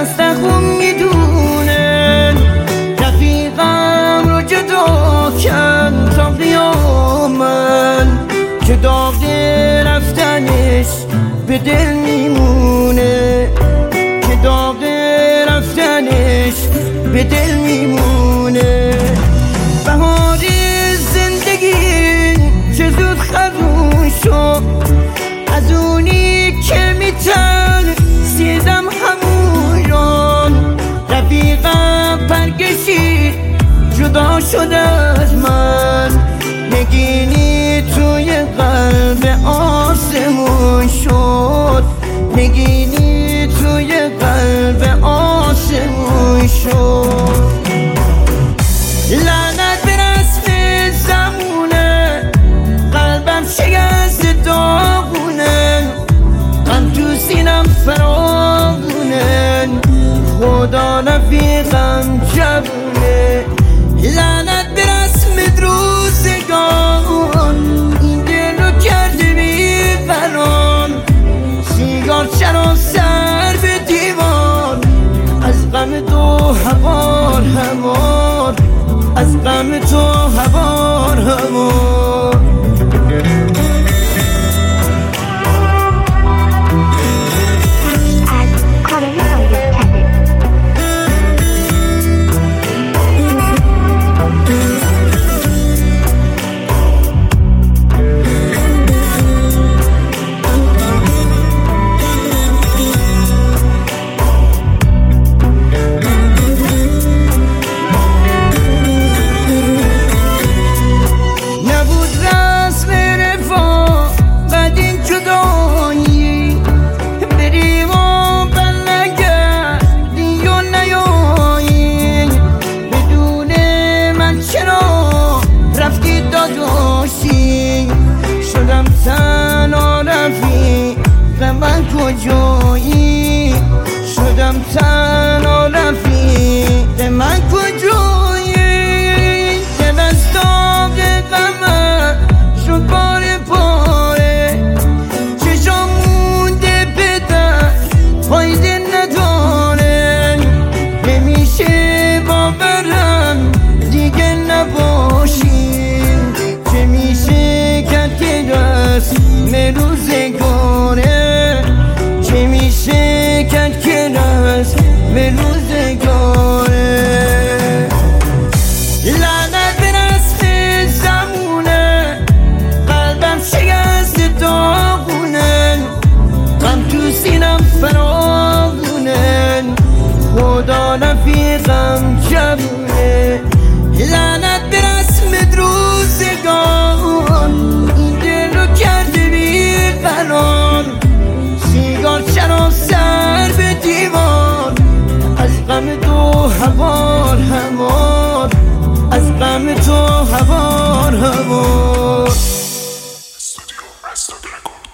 خسته‌ام میدونن رفیقم رو جدا کن تا قیامت که داغ رفتنش به دل میمونه که داغ رفتنش به دل میمونه بهار زندگی چه زود خزون شد از اونی که میترسیدم همون رفیقم پرکشید جدا شد از من نگینی توی قلب آسمون شد نگینی توی قلب آسمون شد لعنت به رسم زمونه قلبم شکست داغونه غم تو سینم فراغونه خدا رفیقم جوونه لعنت به رسم روزگار این دل رو کرده بی‌قرار سیگار چرا سر به دیوار از غم تو هوار هوار از غم تو هوار هوار شدم تنها رفیق من کجایی شدم تنها رفیق من کجایی دل از داغ غمم شد پاره پاره چشام مونده به دست فایده نداره نمیشه باورم دیگه نباشی چه میشه کرد که رسم روزگاره چه میشه کرد که رسم روزگاره لعنت به رسم زمونه قلبم شکست داغونه غم تو سینم فراغونه خدا رفیقم جوونه لعنت به رسم روزگار این دل رو کرده بی‌قرار سیگار چرا سر به دیوار از غم تو هوار هوار از غم تو هوار هوار